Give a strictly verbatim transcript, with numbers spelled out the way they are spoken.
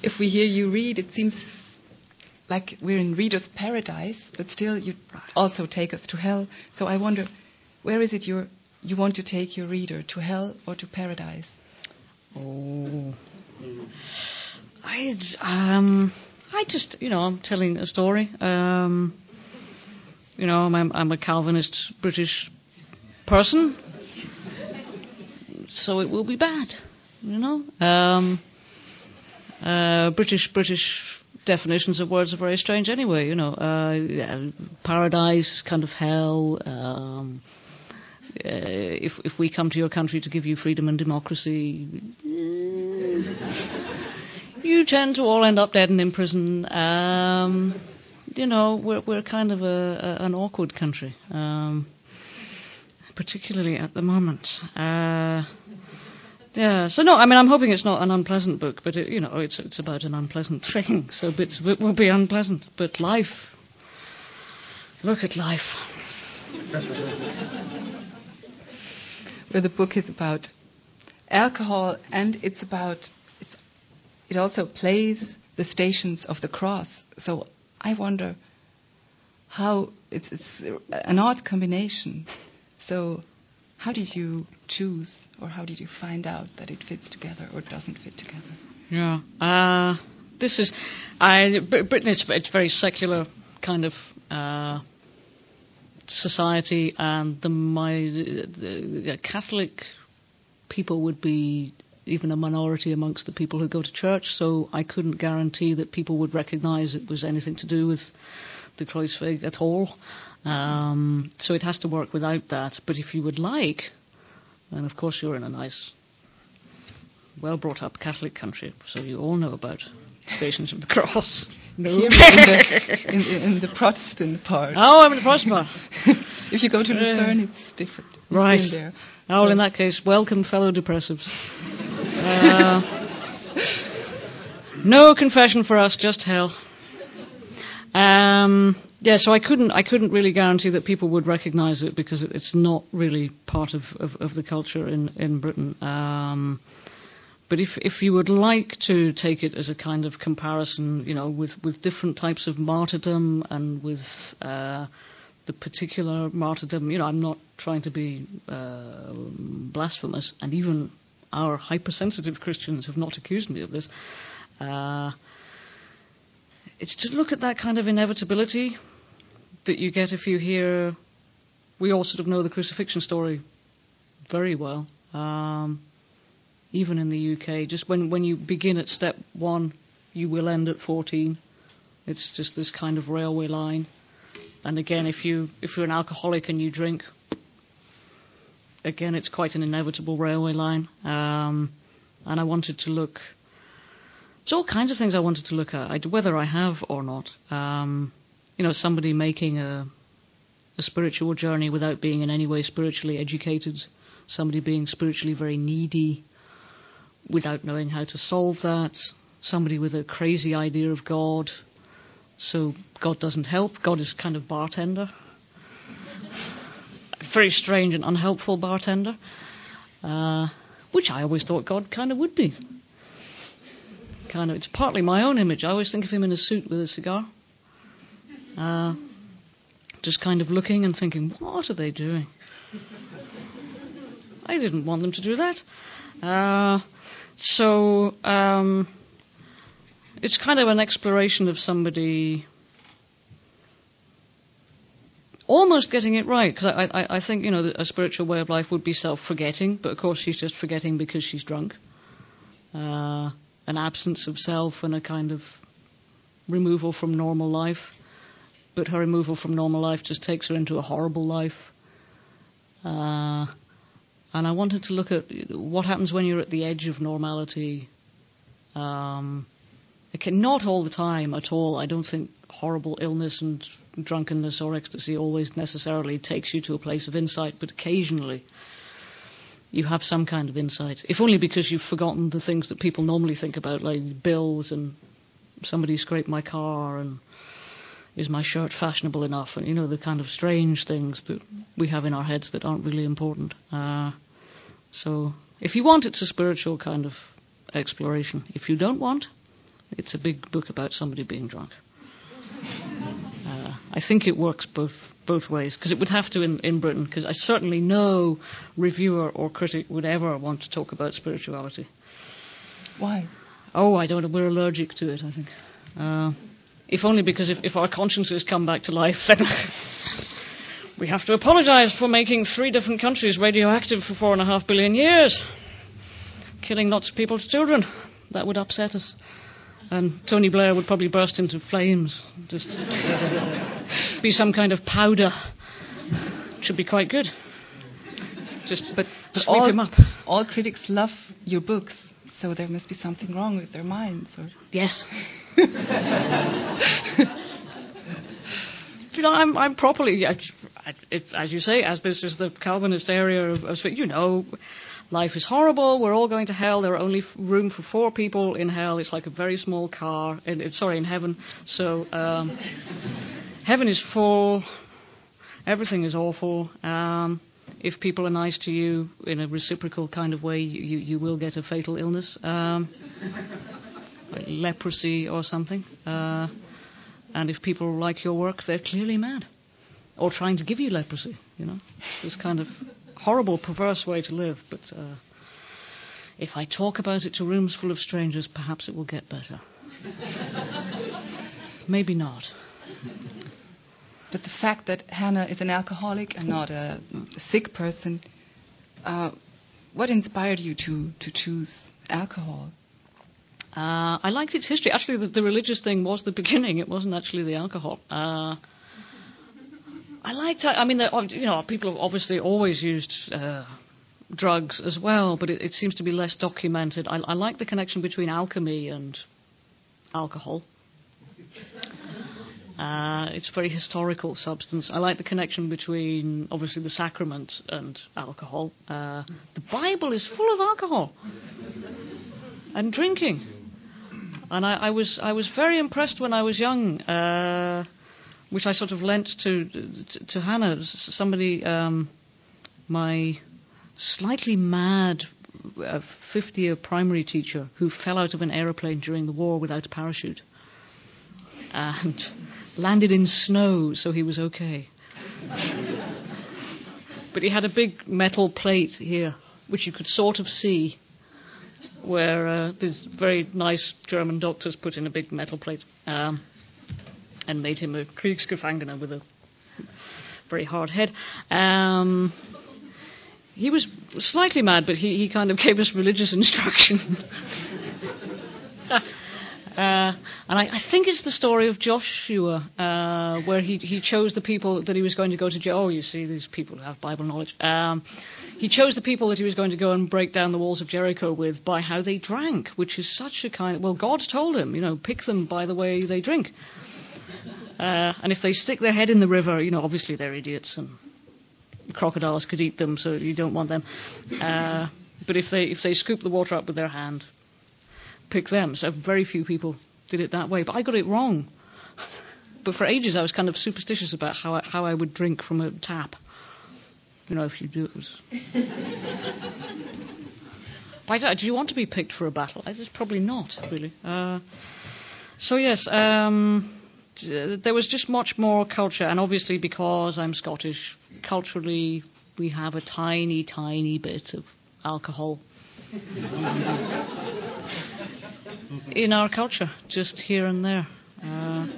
if we hear you read, it seems like we're in reader's paradise, but still you also take us to hell. So I wonder, where is it you're, you want to take your reader, to hell or to paradise? Oh, I, um, I just, you know, I'm telling a story. Um, you know, I'm, I'm a Calvinist British person, so it will be bad, you know. Um, uh, British British definitions of words are very strange anyway, you know. Uh, yeah, paradise, kind of hell. Um, uh, if if we come to your country to give you freedom and democracy, uh, you tend to all end up dead and in prison. Um, you know, we're we're kind of a, a an awkward country. Um, particularly at the moment. Uh, yeah, so no, I mean, I'm hoping it's not an unpleasant book, but, it, you know, it's it's about an unpleasant thing, so bits of it will be unpleasant. But life, look at life. Well, the book is about alcohol, and it's about, it's, it also plays the Stations of the Cross. So I wonder how, it's it's an odd combination. So how did you choose, or how did you find out that it fits together or doesn't fit together? Yeah. Uh, this is, I, Britain is it's very secular kind of uh, society, and the, my, the Catholic people would be even a minority amongst the people who go to church, so I couldn't guarantee that people would recognize it was anything to do with the Kreuzweg at all. Um, so it has to work without that. But if you would like, and of course you're in a nice, well-brought-up Catholic country, so you all know about Stations of the Cross. No. Here in the, in, in the Protestant part. Oh, I'm in the Protestant part. If you go to Lucerne, it's different. You've right. been there. Oh, well, So. in that case, welcome, fellow depressives. uh, no confession for us, just hell. Um, yeah, so I couldn't, I couldn't really guarantee that people would recognise it because it's not really part of, of, of the culture in in Britain. Um, but if if you would like to take it as a kind of comparison, you know, with, with different types of martyrdom and with uh, the particular martyrdom, you know, I'm not trying to be uh, blasphemous, and even our hypersensitive Christians have not accused me of this. Uh, It's to look at that kind of inevitability that you get if you hear, we all sort of know the crucifixion story very well, um, even in the U K. Just when, when you begin at step one, you will end at fourteen. It's just this kind of railway line. And again, if, you, if you're an alcoholic and you drink, again, it's quite an inevitable railway line. Um, and I wanted to look... There's all kinds of things I wanted to look at, I, whether I have or not. Um, you know, somebody making a, a spiritual journey without being in any way spiritually educated, somebody being spiritually very needy without knowing how to solve that, somebody with a crazy idea of God, so God doesn't help. God is kind of bartender. A very strange and unhelpful bartender, uh, which I always thought God kind of would be. Kind of, it's partly my own image. I always think of him in a suit with a cigar, uh, just kind of looking and thinking, what are they doing? I didn't want them to do that. Uh, so um, it's kind of an exploration of somebody almost getting it right, because I, I, I think, you know, a spiritual way of life would be self-forgetting, but of course she's just forgetting because she's drunk. Uh, an absence of self and a kind of removal from normal life. But her removal from normal life just takes her into a horrible life. Uh, and I wanted to look at what happens when you're at the edge of normality. Um, it can, not all the time at all. I don't think horrible illness and drunkenness or ecstasy always necessarily takes you to a place of insight, but occasionally you have some kind of insight, if only because you've forgotten the things that people normally think about, like bills and somebody scraped my car and is my shirt fashionable enough, and, you know, the kind of strange things that we have in our heads that aren't really important. Uh, so if you want, it's a spiritual kind of exploration. If you don't want, It's a big book about somebody being drunk. Uh, I think it works both both ways, because it would have to in, in Britain, because I certainly no reviewer or critic would ever want to talk about spirituality. Why? Oh, I don't know. We're allergic to it, I think. Uh, if only because if, if our consciences come back to life, then we have to apologize for making three different countries radioactive for four and a half billion years, killing lots of people's children. That would upset us. And Tony Blair would probably burst into flames. Just be some kind of powder. Should be quite good. Just but, but sweep all, him up. All critics love your books, so there must be something wrong with their minds. Or yes. You know, I'm, I'm properly, I, if, as you say, as this is the Calvinist area of, of, you know, life is horrible, we're all going to hell, there are only f- room for four people in hell, it's like a very small car, in, in, sorry, in heaven, so um, heaven is full, everything is awful, um, if people are nice to you in a reciprocal kind of way, you, you, you will get a fatal illness, um, like leprosy or something, uh, and if people like your work, they're clearly mad. Or trying to give you leprosy, you know. This kind of horrible, perverse way to live. But uh, if I talk about it to rooms full of strangers, perhaps it will get better. Maybe not. But the fact that Hannah is an alcoholic and not a, a sick person, uh, what inspired you to, to choose alcohol? Uh, I liked its history. Actually, the, the religious thing was the beginning. It wasn't actually the alcohol. Uh, I liked. I mean, the, you know, people have obviously always used uh, drugs as well, but it, it seems to be less documented. I, I like the connection between alchemy and alcohol. Uh, it's a very historical substance. I like the connection between, obviously, the sacrament and alcohol. Uh, the Bible is full of alcohol and drinking. And I, I was I was very impressed when I was young, uh, which I sort of lent to to, to Hannah. Somebody, um, my slightly mad uh, fifth-year primary teacher who fell out of an aeroplane during the war without a parachute and landed in snow, so he was okay. But he had a big metal plate here, which you could sort of see, where uh, these very nice German doctors put in a big metal plate um, and made him a Kriegsgefangener with a very hard head. Um, he was slightly mad, but he, he kind of gave us religious instruction. Uh, and I, I think it's the story of Joshua, uh, where he, he chose the people that he was going to go to jail. Oh, you see, these people who have Bible knowledge. Um, he chose the people that he was going to go and break down the walls of Jericho with by how they drank, which is such a kind of... Well, God told him, you know, pick them by the way they drink. Uh, and if they stick their head in the river, you know, obviously they're idiots and crocodiles could eat them, so you don't want them. Uh, but if they if they scoop the water up with their hand, pick them. So very few people did it that way. But I got it wrong. But for ages I was kind of superstitious about how I, how I would drink from a tap. You know, if you do it was... But I, do you want to be picked for a battle? I just probably not, really. Uh, so yes, um, there was just much more culture. And obviously because I'm Scottish, culturally we have a tiny, tiny bit of alcohol in our culture, just here and there. Uh,